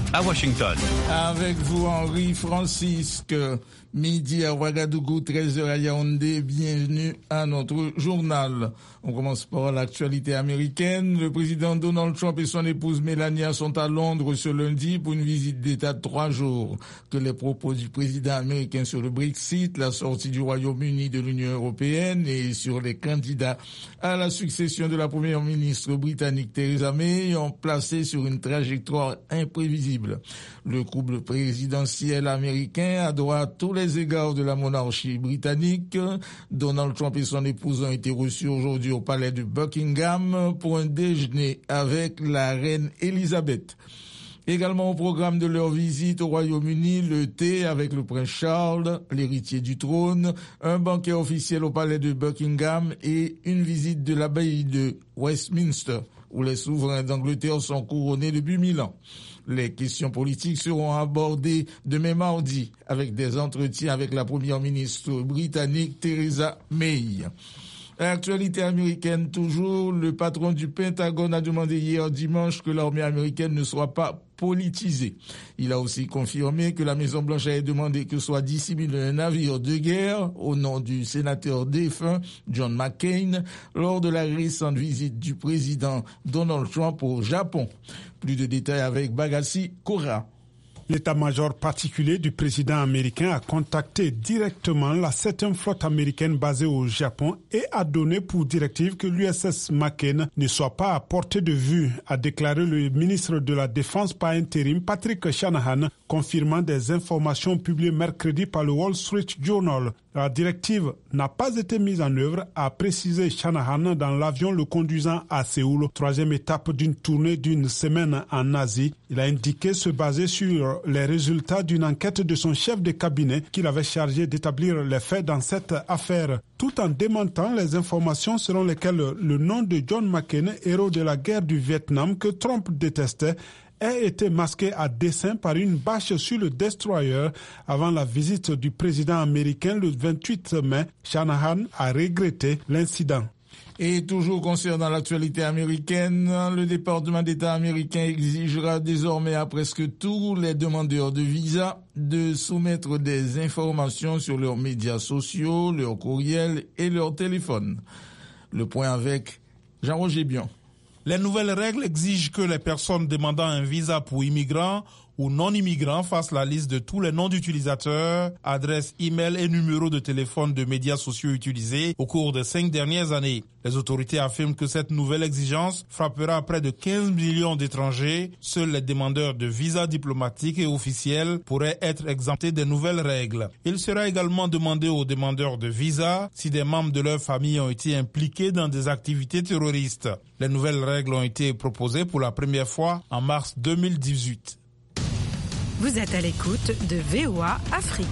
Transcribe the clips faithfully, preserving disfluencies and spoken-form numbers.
à Washington. Avec vous, Henri Francisque. Midi à Ouagadougou, treize heures à Yaoundé. Bienvenue à notre journal. On commence par l'actualité américaine. Le président Donald Trump et son épouse Melania sont à Londres ce lundi pour une visite d'État de trois jours. Que les propos du président américain sur le Brexit, la sortie du Royaume-Uni de l'Union européenne et sur les candidats à la succession de la première ministre britannique Theresa May ont placé sur une trajectoire imprévisible. Le couple présidentiel américain a droit à tous les égards de la monarchie britannique. Donald Trump et son épouse ont été reçus aujourd'hui au palais de Buckingham pour un déjeuner avec la reine Elisabeth. Également au programme de leur visite au Royaume-Uni, le thé avec le prince Charles, l'héritier du trône, un banquet officiel au palais de Buckingham et une visite de l'abbaye de Westminster, où les souverains d'Angleterre sont couronnés depuis mille ans. Les questions politiques seront abordées demain mardi avec des entretiens avec la première ministre britannique Theresa May. Actualité américaine toujours, le patron du Pentagone a demandé hier dimanche que l'armée américaine ne soit pas politisée. Il a aussi confirmé que la Maison-Blanche a demandé que soit dissimulé un navire de guerre au nom du sénateur défunt John McCain lors de la récente visite du président Donald Trump au Japon. Plus de détails avec Bagassi Kora. L'état-major particulier du président américain a contacté directement la septième flotte américaine basée au Japon et a donné pour directive que l'U S S McCain ne soit pas à portée de vue, a déclaré le ministre de la Défense par intérim Patrick Shanahan, confirmant des informations publiées mercredi par le Wall Street Journal. La directive n'a pas été mise en œuvre, a précisé Shanahan dans l'avion le conduisant à Séoul, troisième étape d'une tournée d'une semaine en Asie. Il a indiqué se baser sur les résultats d'une enquête de son chef de cabinet qu'il avait chargé d'établir les faits dans cette affaire, tout en démentant les informations selon lesquelles le nom de John McCain, héros de la guerre du Vietnam que Trump détestait, a été masqué à dessein par une bâche sur le destroyer avant la visite du président américain le vingt-huit mai. Shanahan a regretté l'incident. Et toujours concernant l'actualité américaine, le département d'État américain exigera désormais à presque tous les demandeurs de visa de soumettre des informations sur leurs médias sociaux, leurs courriels et leurs téléphones. Le point avec Jean-Roger Bion. Les nouvelles règles exigent que les personnes demandant un visa pour immigrants ou non-immigrants fassent la liste de tous les noms d'utilisateurs, adresses, e-mails et numéros de téléphone de médias sociaux utilisés au cours des cinq dernières années. Les autorités affirment que cette nouvelle exigence frappera près de quinze millions d'étrangers. Seuls les demandeurs de visas diplomatiques et officiels pourraient être exemptés des nouvelles règles. Il sera également demandé aux demandeurs de visa si des membres de leur famille ont été impliqués dans des activités terroristes. Les nouvelles règles ont été proposées pour la première fois en mars deux mille dix-huit. Vous êtes à l'écoute de V O A Afrique.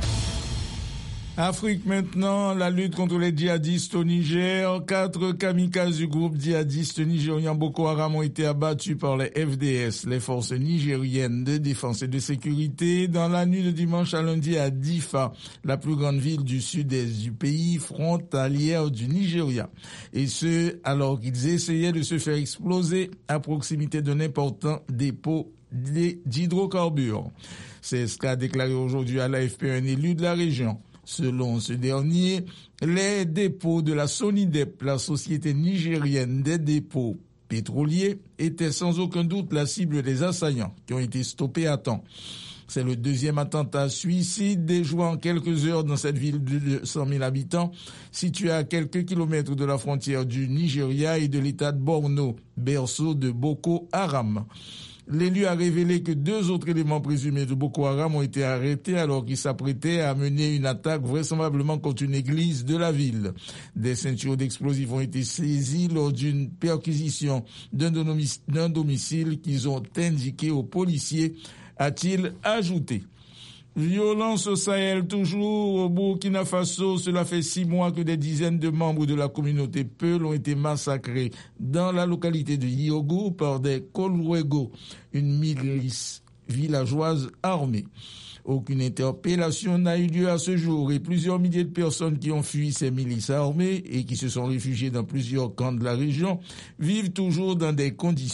Afrique maintenant, la lutte contre les djihadistes au Niger. Quatre kamikazes du groupe djihadiste nigérien Boko Haram ont été abattus par les F D S, les forces nigériennes de défense et de sécurité, dans la nuit de dimanche à lundi à Difa, la plus grande ville du sud-est du pays, frontalière du Nigeria. Et ce, alors qu'ils essayaient de se faire exploser à proximité d'un important dépôt d'hydrocarbures. C'est ce qu'a déclaré aujourd'hui à l'A F P un élu de la région. Selon ce dernier, les dépôts de la SONIDEP, la société nigérienne des dépôts pétroliers, étaient sans aucun doute la cible des assaillants qui ont été stoppés à temps. C'est le deuxième attentat suicide déjoué en quelques heures dans cette ville de deux cent mille habitants, située à quelques kilomètres de la frontière du Nigeria et de l'état de Borno, berceau de Boko Haram. L'élu a révélé que deux autres éléments présumés de Boko Haram ont été arrêtés alors qu'ils s'apprêtaient à mener une attaque vraisemblablement contre une église de la ville. Des ceintures d'explosifs ont été saisies lors d'une perquisition d'un domicile qu'ils ont indiqué aux policiers, a-t-il ajouté. Violence au Sahel toujours au Burkina Faso. Cela fait six mois que des dizaines de membres de la communauté Peul ont été massacrés dans la localité de Yogo par des Kolwego, une milice villageoise armée. Aucune interpellation n'a eu lieu à ce jour et plusieurs milliers de personnes qui ont fui ces milices armées et qui se sont réfugiées dans plusieurs camps de la région vivent toujours dans des conditions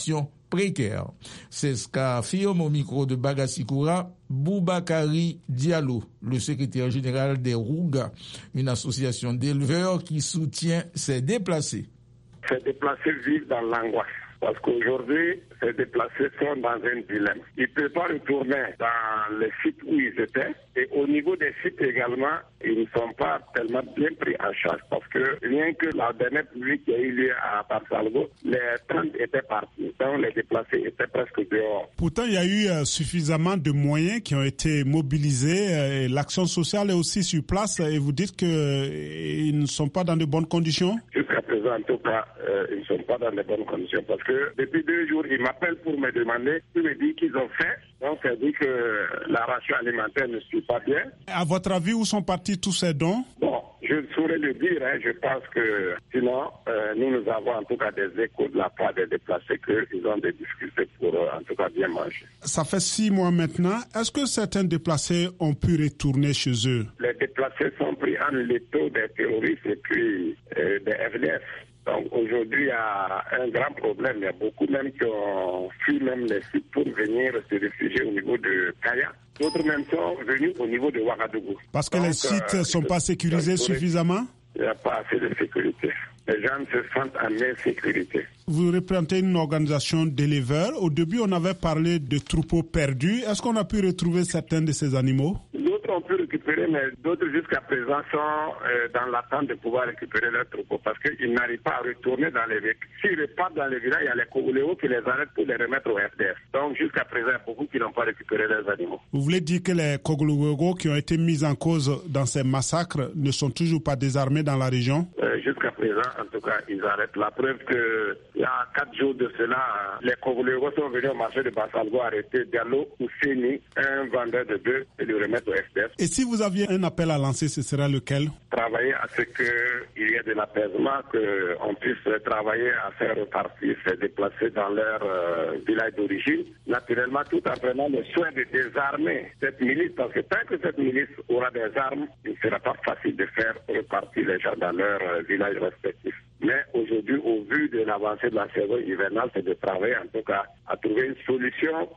précaires. C'est ce qu'affirme au micro de Bagasikoura Boubakari Diallo, le secrétaire général des Rouga, une association d'éleveurs qui soutient ces déplacés. Ces déplacés vivent dans l'angoisse. Parce qu'aujourd'hui, ces déplacés sont dans un dilemme. Ils ne peuvent pas retourner dans les sites où ils étaient. Et au niveau des sites également, ils ne sont pas tellement bien pris en charge. Parce que rien que la dernière pluie qui a eu lieu à Barsalgo, les tentes étaient partis. Donc les déplacés étaient presque dehors. Pourtant, il y a eu euh, suffisamment de moyens qui ont été mobilisés. Euh, et l'action sociale est aussi sur place. Et vous dites qu'ils euh, ne sont pas dans de bonnes conditions? Jusqu'à présent, en tout cas, euh, ils ne sont pas dans de bonnes conditions. Parce que depuis deux jours, ils m'appellent pour me demander, ils me disent qu'ils ont faim. Donc, ça dit que la ration alimentaire ne suit pas bien. À votre avis, où sont partis tous ces dons? Bon, je ne saurais le dire. Hein. Je pense que sinon, euh, nous, nous avons en tout cas des échos de la part des déplacés qu'ils ont des difficultés pour euh, en tout cas bien manger. Ça fait six mois maintenant. Est-ce que certains déplacés ont pu retourner chez eux? Les déplacés sont pris en l'étau des terroristes et puis euh, des F D F. Donc aujourd'hui, il y a un grand problème. Il y a beaucoup même qui ont fui même les sites pour venir se réfugier au niveau de Kaya. D'autres même sont venus au niveau de Ouagadougou. Parce que donc, les sites ne euh, sont pas sécurisés suffisamment? Il n'y a pas assez de sécurité. Les gens se sentent en insécurité. Vous représentez une organisation d'éleveurs. Au début, on avait parlé de troupeaux perdus. Est-ce qu'on a pu retrouver certains de ces animaux? D'autres ont pu récupérer, mais d'autres jusqu'à présent sont euh, dans l'attente de pouvoir récupérer leurs troupeaux parce qu'ils n'arrivent pas à retourner dans les villages. S'ils repartent dans les villages, il y a les Cogoléos qui les arrêtent pour les remettre au F D F. Donc jusqu'à présent, il y a beaucoup qui n'ont pas récupéré leurs animaux. Vous voulez dire que les Cogoléos qui ont été mis en cause dans ces massacres ne sont toujours pas désarmés dans la région? euh, Jusqu'à présent, en tout cas, ils arrêtent. La preuve que il y a quatre jours de cela, les Cogoléos sont venus au marché de Barsalgo arrêter Diallo Ouseni, un vendeur de bœufs, et le remettre au F D F. Et si vous aviez un appel à lancer, ce serait lequel? Travailler à ce qu'il y ait de l'apaisement, qu'on puisse travailler à faire repartir ces déplacés dans leur euh, village d'origine. Naturellement, tout en prenant le soin de désarmer cette milice, parce que tant que cette milice aura des armes, il ne sera pas facile de faire repartir les gens dans leur euh, village respectif. Mais aujourd'hui, au vu de l'avancée de la saison hivernale, c'est de travailler en tout cas à trouver une solution.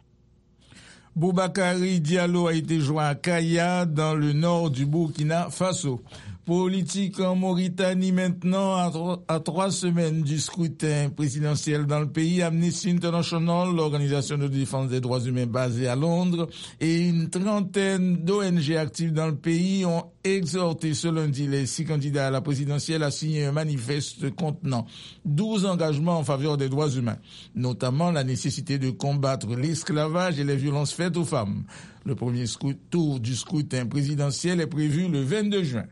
Boubakari Diallo a été joint à Kaya, dans le nord du Burkina Faso. Politique en Mauritanie maintenant, à, tro- à trois semaines du scrutin présidentiel dans le pays, Amnesty International, l'organisation de défense des droits humains basée à Londres, et une trentaine d'O N G actives dans le pays ont exhorté ce lundi les six candidats à la présidentielle à signer un manifeste contenant douze engagements en faveur des droits humains, notamment la nécessité de combattre l'esclavage et les violences faites aux femmes. Le premier tour du scrutin présidentiel est prévu le vingt-deux juin.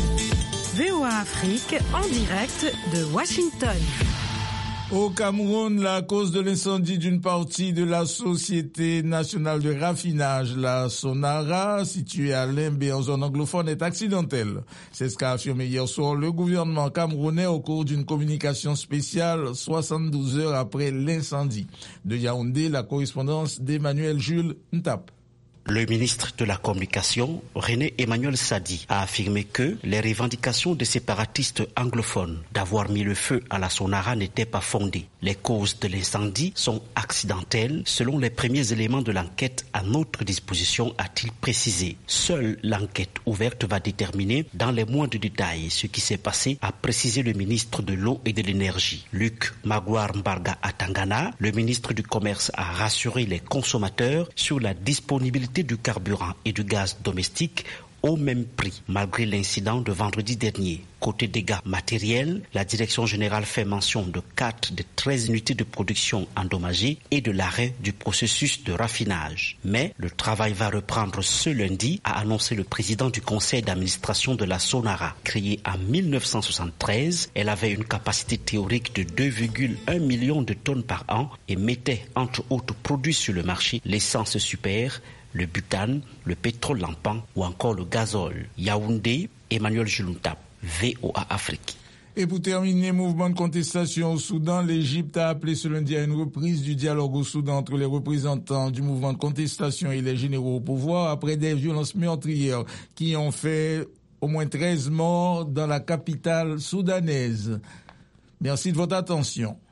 V O A Afrique en direct de Washington. Au Cameroun, la cause de l'incendie d'une partie de la Société nationale de raffinage, la Sonara, située à Limbé en zone anglophone, est accidentelle. C'est ce qu'a affirmé hier soir le gouvernement camerounais au cours d'une communication spéciale soixante-douze heures après l'incendie. De Yaoundé, la correspondance d'Emmanuel Jules Ntap. Le ministre de la Communication, René Emmanuel Sadi, a affirmé que les revendications des séparatistes anglophones d'avoir mis le feu à la Sonara n'étaient pas fondées. Les causes de l'incendie sont accidentelles, selon les premiers éléments de l'enquête à notre disposition, a-t-il précisé. Seule l'enquête ouverte va déterminer dans les moindres détails ce qui s'est passé, a précisé le ministre de l'Eau et de l'Énergie. Luc Magouar Mbarga Atangana, le ministre du Commerce, a rassuré les consommateurs sur la disponibilité du carburant et du gaz domestique au même prix, malgré l'incident de vendredi dernier. Côté dégâts matériels, la direction générale fait mention de quatre des treize unités de production endommagées et de l'arrêt du processus de raffinage. Mais le travail va reprendre ce lundi, a annoncé le président du conseil d'administration de la Sonara. Créée en mille neuf cent soixante-treize, elle avait une capacité théorique de deux virgule un millions de tonnes par an et mettait entre autres produits sur le marché l'essence super, le butane, le pétrole lampant ou encore le gazole. Yaoundé, Emmanuel Julountap, V O A Afrique. Et pour terminer, mouvement de contestation au Soudan, l'Égypte a appelé ce lundi à une reprise du dialogue au Soudan entre les représentants du mouvement de contestation et les généraux au pouvoir après des violences meurtrières qui ont fait au moins treize morts dans la capitale soudanaise. Merci de votre attention.